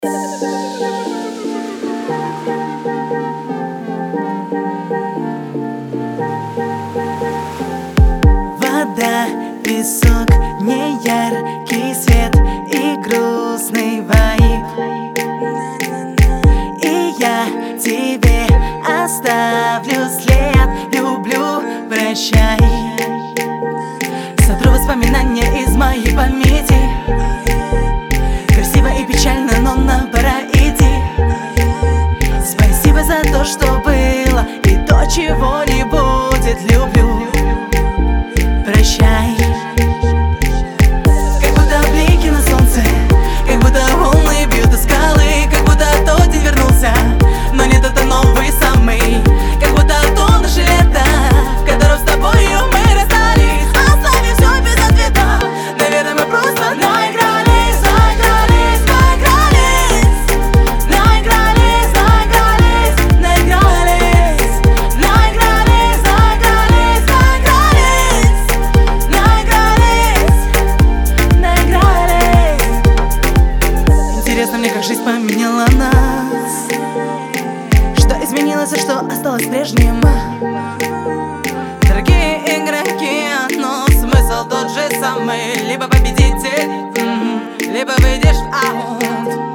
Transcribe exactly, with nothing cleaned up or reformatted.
Вода, песок, неяркий свет и грустный вайб. И я тебе оставлю след. Люблю, прощай. Сотру воспоминания из моей памяти. Красиво и печально, но нам пора идти. Спасибо за то, что было, и то, чего не будет. Люблю, прощай. Как будто блики на солнце, как будто волны бьют из скалы, как будто тот день вернулся, но нет, это новый самый. Как будто то наше лето, в котором с тобою мы расстались, оставив все без ответа. Наверное, мы просто наигрались, наигрались, наигрались, наигрались, наигрались, наигрались, наигрались, наигрались, наигрались, наигрались. Интересно мне, как жизнь поменяла нас, что изменилось и что осталось прежним. Дорогие игроки, но смысл тот же самый. Либо победитель, либо выйдешь в аут.